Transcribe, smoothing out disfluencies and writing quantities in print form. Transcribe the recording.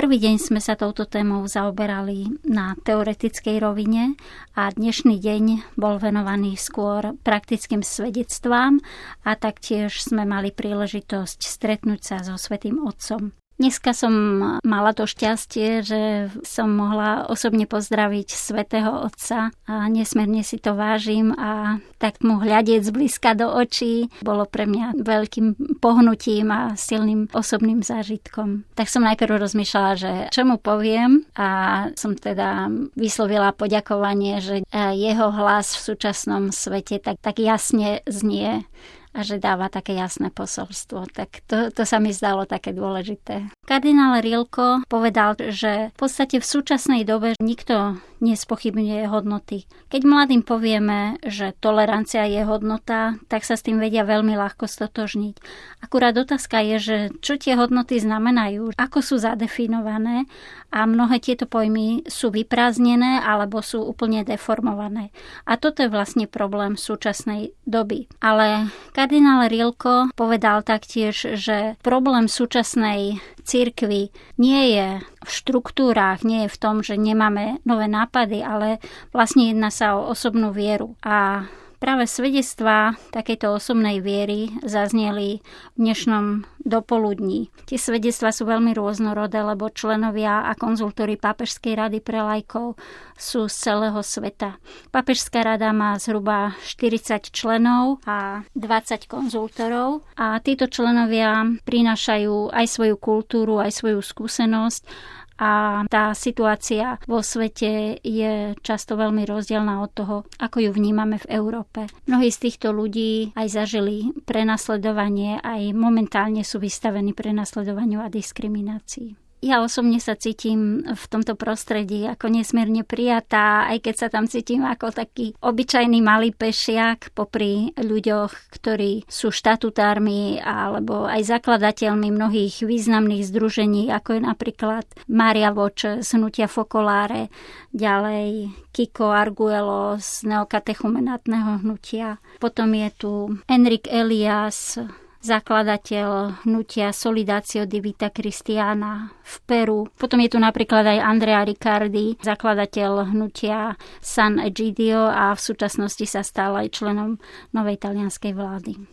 Prvý deň sme sa touto témou zaoberali na teoretickej rovine a dnešný deň bol venovaný skôr praktickým svedectvám a taktiež sme mali príležitosť stretnúť sa so Svätým Otcom. Dneska som mala to šťastie, že som mohla osobne pozdraviť Svätého Otca a nesmierne si to vážim a tak mu hľadieť zblízka do očí bolo pre mňa veľkým pohnutím a silným osobným zážitkom. Tak som najprv rozmýšľala, že čo mu poviem a som teda vyslovila poďakovanie, že jeho hlas v súčasnom svete tak jasne znie a že dáva také jasné posolstvo. Tak to sa mi zdalo také dôležité. Kardinál Rilko povedal, že v podstate v súčasnej dobe nikto nespochybňuje hodnoty. Keď mladým povieme, že tolerancia je hodnota, tak sa s tým vedia veľmi ľahko stotožniť. Akurát otázka je, že čo tie hodnoty znamenajú, ako sú zadefinované a mnohé tieto pojmy sú vyprázdnené alebo sú úplne deformované. A toto je vlastne problém súčasnej doby. Ale kardinál Rilko povedal taktiež, že problém súčasnej cirkvi nie je v štruktúrách, nie je v tom, že nemáme nové nápady, ale vlastne jedná sa o osobnú vieru. A práve svedectvá takejto osobnej viery zazneli v dnešnom dopoludní. Tie svedectvá sú veľmi rôznorodé, lebo členovia a konzultori Pápežskej rady pre laikov sú z celého sveta. Pápežská rada má zhruba 40 členov a 20 konzultorov a títo členovia prinášajú aj svoju kultúru, aj svoju skúsenosť a tá situácia vo svete je často veľmi rozdielna od toho, ako ju vnímame v Európe. Mnohí z týchto ľudí aj zažili prenasledovanie, aj momentálne sú vystavení prenasledovaniu a diskriminácii. Ja osobne sa cítim v tomto prostredí ako nesmierne prijatá, aj keď sa tam cítim ako taký obyčajný malý pešiak popri ľuďoch, ktorí sú štatutármi alebo aj zakladateľmi mnohých významných združení, ako je napríklad Mária Voč z hnutia Focolare, ďalej Kiko Arguello z neokatechumenátneho hnutia. Potom je tu Enrique Elias, zakladateľ hnutia Solidatio di Vita Cristiana v Peru. Potom je tu napríklad aj Andrea Riccardi, zakladateľ hnutia San Egidio a v súčasnosti sa stal aj členom novej talianskej vlády.